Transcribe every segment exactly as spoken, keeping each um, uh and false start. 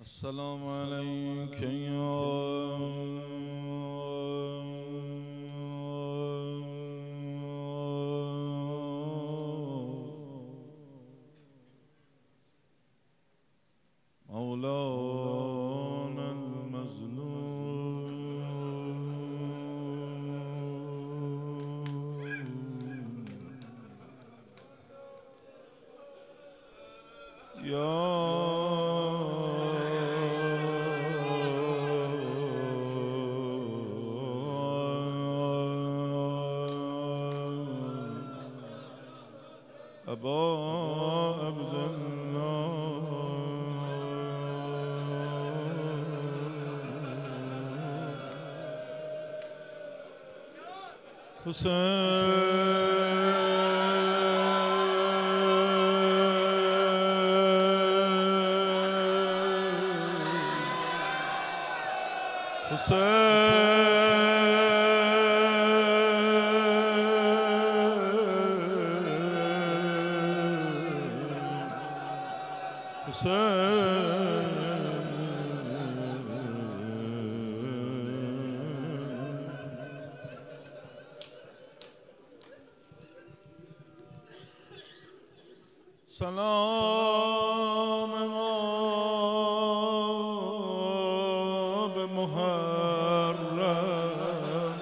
السلام عليك يا مولانا المظلوم يا أبا عبد الله حسين حسين سلام ما به محرم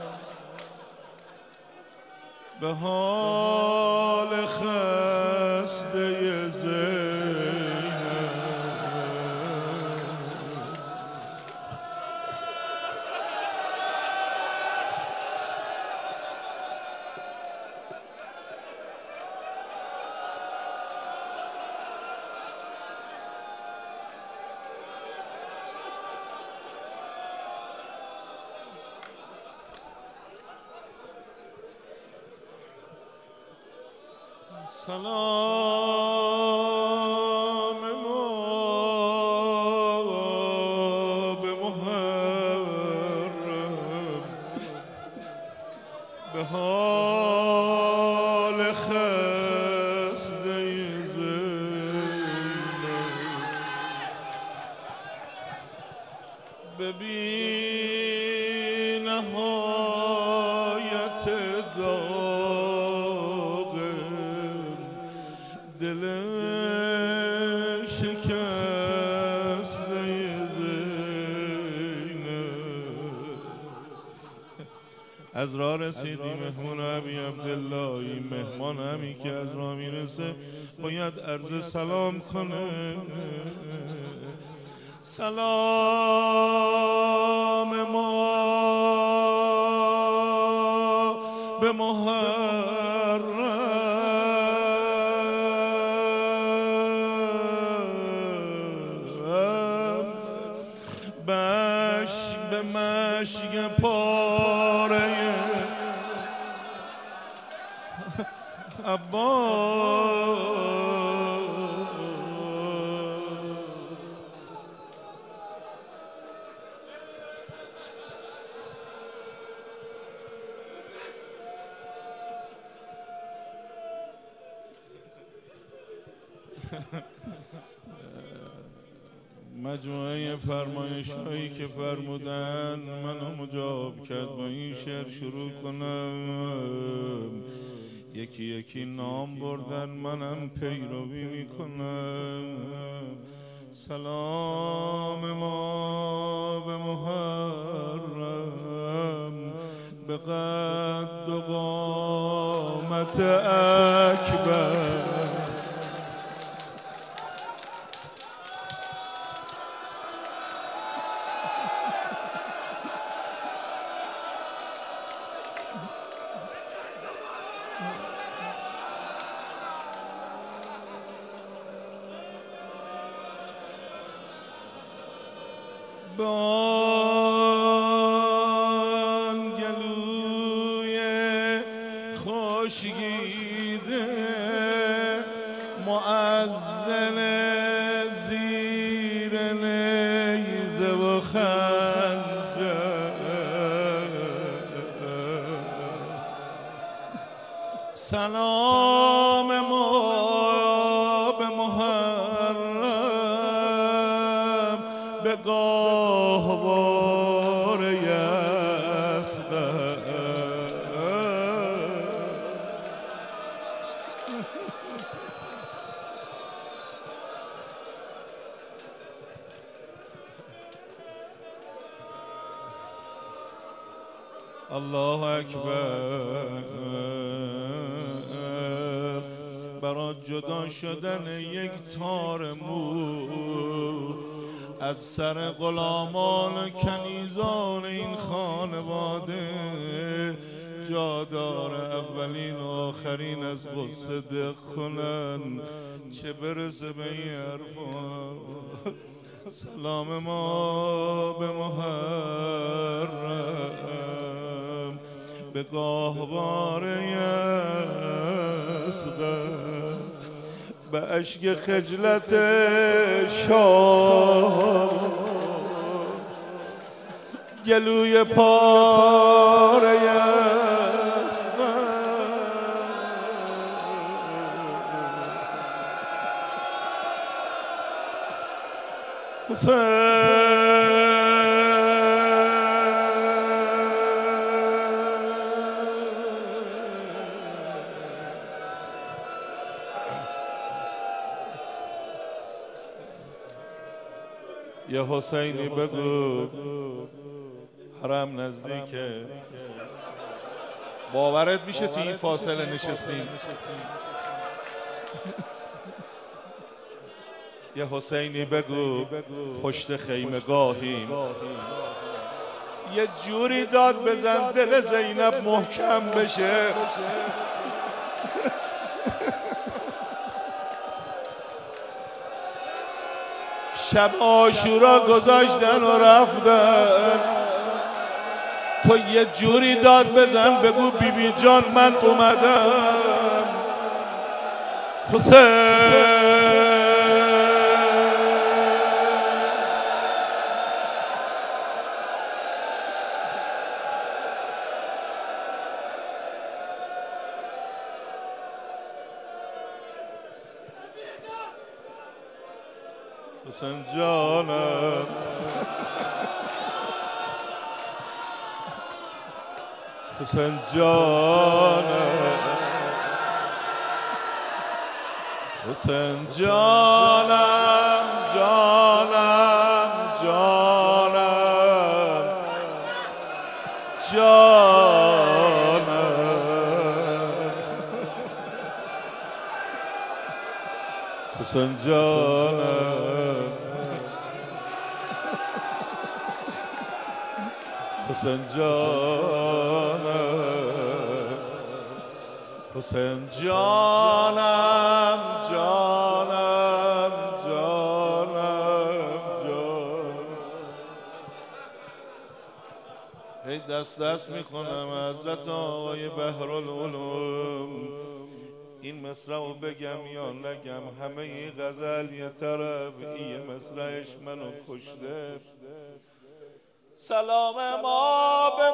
به حال خسته زینب سلام ما به محرم به حال خسته زینب ببین نهایت داغ دل شکسته زینب. از راه رسیدی مهمون ابی عبدالله، این مهمان همی که از راه میرسه باید عرض سلام کنه. سلام ما به محرم بش به مشک پاره عباس مجموعه فرمایش هایی که فرمودن منو مجاب کرد با این شعر شروع کنم. یکی یکی نام بردن منم پیروی میکنم. سلام ما به محرم به قد و قامت اکبر بان گلوی خشکیده مؤذن زیر نیزه و خنجر سلام ما به محرم به گاهواره یزدان. الله اکبر. برای جدا شدن یک تار مو از سر غلامان کنیزان این خانواده جا داره اولین و آخرین از غصه دق کنن، چه برسه به این حرفا. سلام ما به محرم به گاهواره یزدان، به اشک خجلت شاه گلوی پاره یزدان. حسین یه حسینی بگو حرم نزدیکه. باورت میشه تو این فاصله نشستیم؟ یه حسینی بگو پشت خیمه گاهیم، یه جوری داد بزن دل زینب محکم بشه. شب عاشورا گذاشتن و رفتن، تو یه جوری داد بزن بگو بی بی جان من اومدم. حسین حسین جانم حسین جانم حسین جانم جانم جانم جانم حسین جانم حسین جانم حسین جانم جانم جانم جانم. هی دست دست میکنم حضرت آقای بحرالعلوم، این مصرع رو بگم یا نگم؟ همه این غزل یه طرف، این مصرعش منو کشته. سلام ما به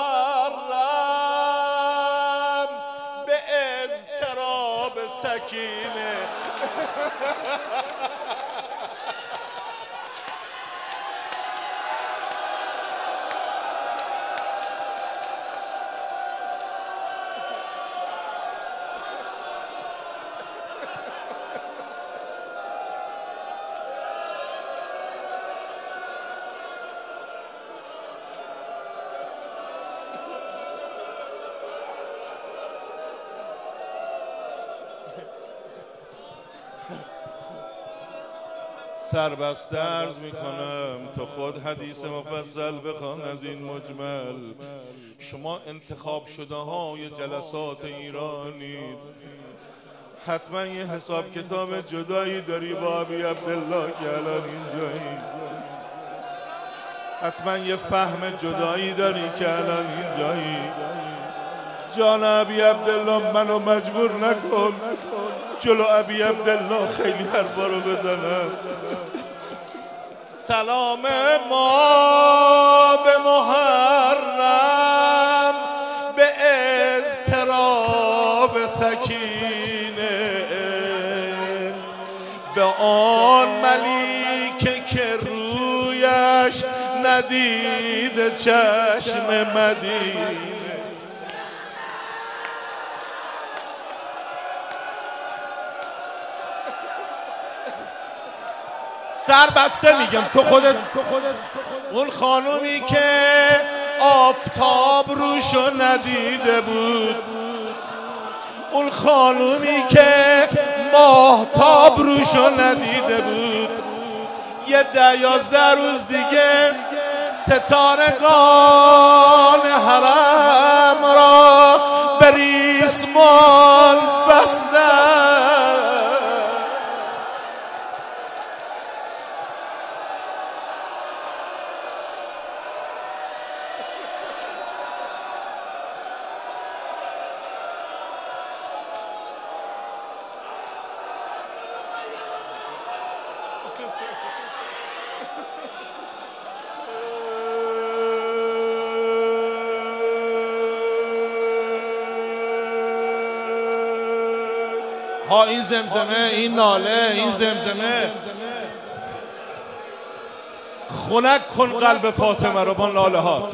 محرم به اضطراب سکینه. سربسته عرض میکنم تا خود حدیث مفصل بخوان از این مجمل. شما انتخاب شده های جلسات ایرانی حتما یه حساب کتاب جدایی داری با ابی عبدالله که الان اینجایی، حتما یه فهم جدایی داری که الان اینجایی. جان ابی عبدالله منو مجبور نکن جلو ابی عبدالله خیلی حرفا رو بزنم. سلام ما به محرم به اضطراب سکینه، به آن ملیک که رویش رویش ندیده چشم مدینه. سر بسته میگم تو خودت اون خانومی که آفتاب روشو ندیده بود، اون خانومی که ماهتاب روشو ندیده بود، یه ده یازده روز دیگه ستارگان حرم را به ریسمان بستن. ها این زمزمه، این ناله، این زمزمه خنک کن قلب فاطمه رو با ناله ها.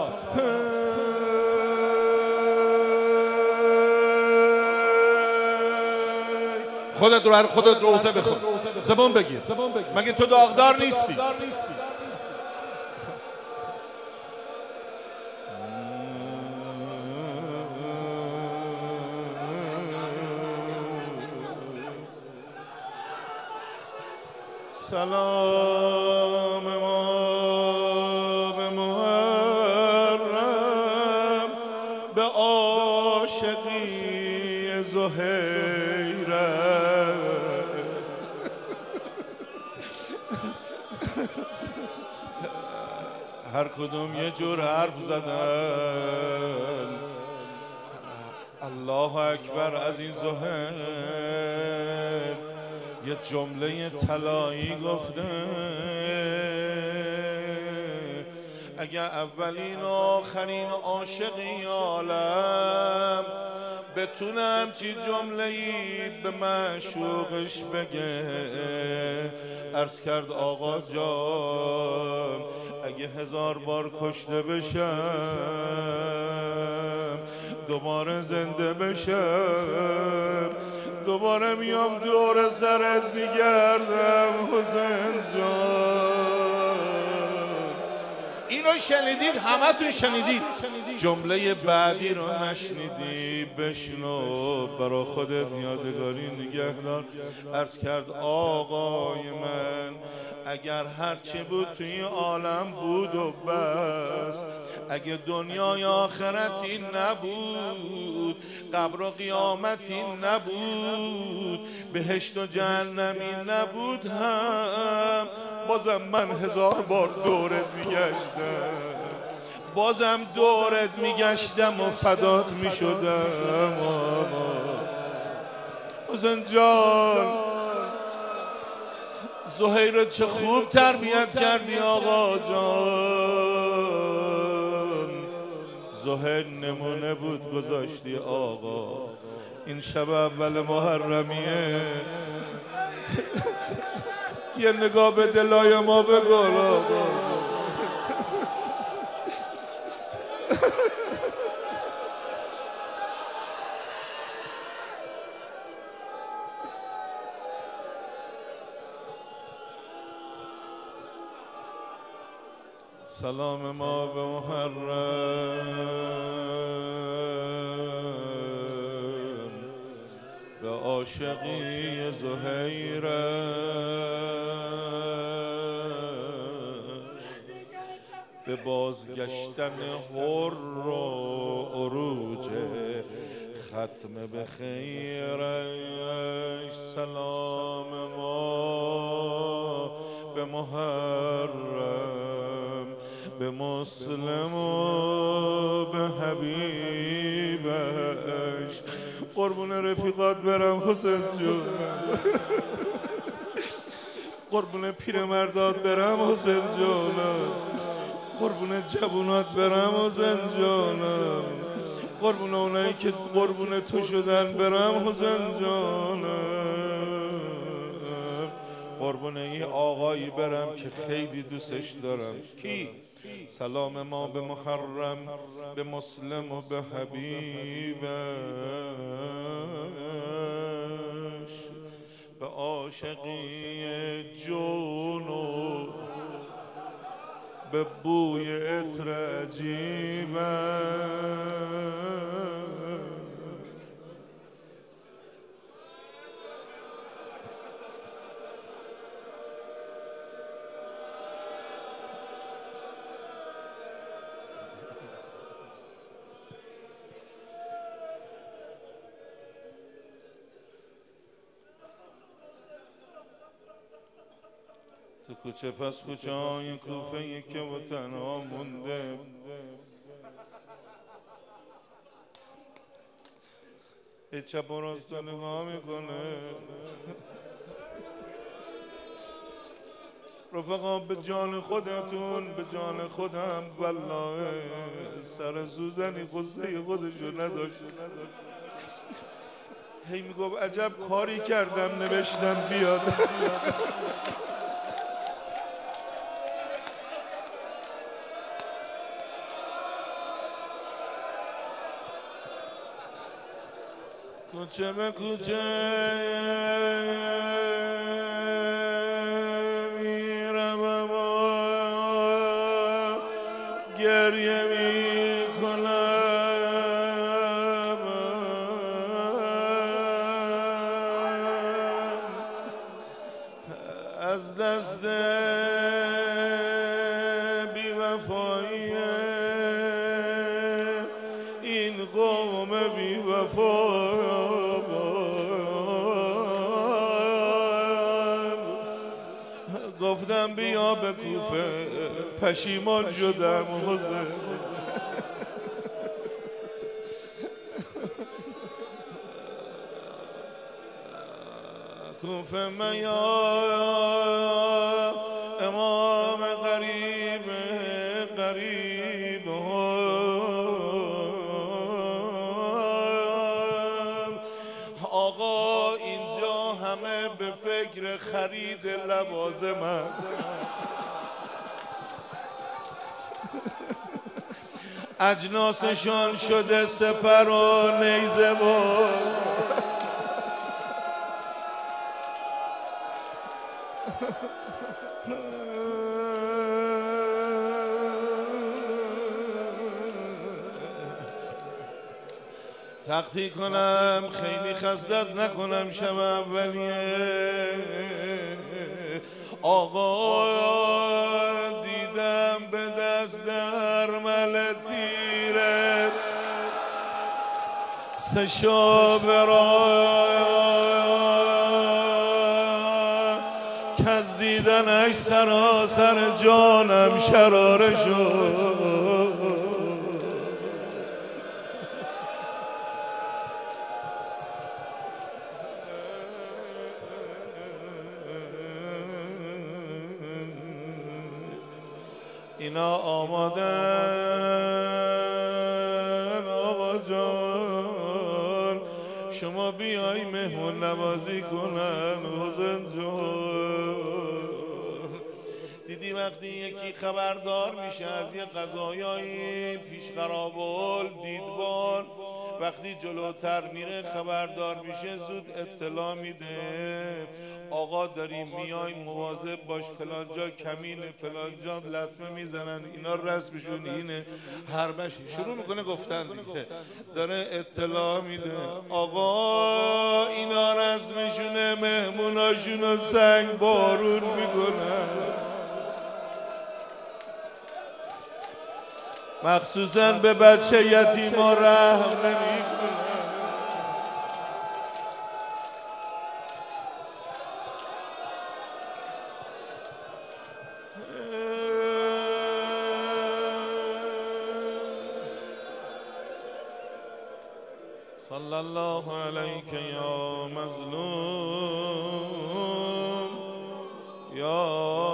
خودت رو خودت روزه بخون، زبون بگیر، مگه تو داغدار نیستی؟ سلام ما به محرم، به عاشقی زهیره. هر کدوم یه جور حرف زدن. الله اکبر از این زهیر یه جمله طلایی گفته، اگر اولین و آخرین عاشقی عالم بتونم چی جمله‌ای به معشوقش بگه، عرض کرد آقا جان اگه هزار بار کشته بشم دوباره زنده بشم، دوباره میام دور سرت میگردم حسین جان. اینو شنیدید، همه تون شنیدید. جمله بعدی رو نشنیدی بشنو، برا خودت یادگاری نگهدار. عرض کرد آقای من اگر هرچی بود توی عالم بود و بس، اگه دنیای آخرتی نبود، قبر و قیامتی نبود، بهشت و جهنمی نبود، هم بازم من هزار بار دورت میگشتم، بازم دورت میگشتم و فدات میشدم. حسین جان زهیر چه خوب تربیت کردی آقا جان. زهیر نمونه بود گذاشتی آقا. این شب اول محرمیه یه نگاه به دلای ما بگو آقا. سلام ما به محرم، به عاشقی زهیرش، به بازگشتن حر و عروج ختم به خیرش. سلام ما به محرم، به مسلم و به حبیبش. قربون رفیقات برم حسین جون، قربون پیرمردات برم حسین جانم، قربون جوونات برم حسین جانم، قربون اونایی که قربون تو شدن برم حسین جانم. قربون این آقایی برم که خیلی دوستش دارم. کی؟ سلام ما به محرم، به مسلم و به حبیبش، به عاشقی جون و به بوی عطر عجیبش. تو کوچه پس کوچه های کوفه یکه و تنها مونده، به چپ و راست نگاه میکنه. رفقا به جان خودتون، به جان خودم والله سر سوزنی قصه خودشو نداشت. هی میگفت عجب کاری کردم نوشتم بیاد. کوچه به کوچه میروم و گریه میکنم، از دست بی‌وفایی این قوم بی‌وفا. گفتم بیا به کوفه، پشیمان شدم حسین. کوفه من یا امام غریب غریب آقا، اینجا همه به فکر خرید لوازم، اجناسشان شده سپر و نیزه و تختی کنم خیلی خستت نکنم شب اولیه. آقا دیدم به دست ارمل تیره سه شب را که از دیدنش سراسر جانم شراره شد. اینا آمادن آقا جان، شما بیای مهمون نوازی کنن حسین جان. دیدی وقتی یکی خبردار میشه از یه قضایایی پیش قراول دیدبان، وقتی جلوتر میره خبردار میشه زود اطلاع میده. آقا داریم میای مواظب باش، فلان جا کمینه، فلان جا لطمه میزنن، اینا رسمشون اینه. هربش شروع میکنه گفتن دیگه، داره اطلاع میده. آقا اینا رسمشونه، مهموناشونو سنگ بارون میکنن، مخصوصا به بچه یتیما رحم نمیکنن. صلی الله علیک یا مظلوم یا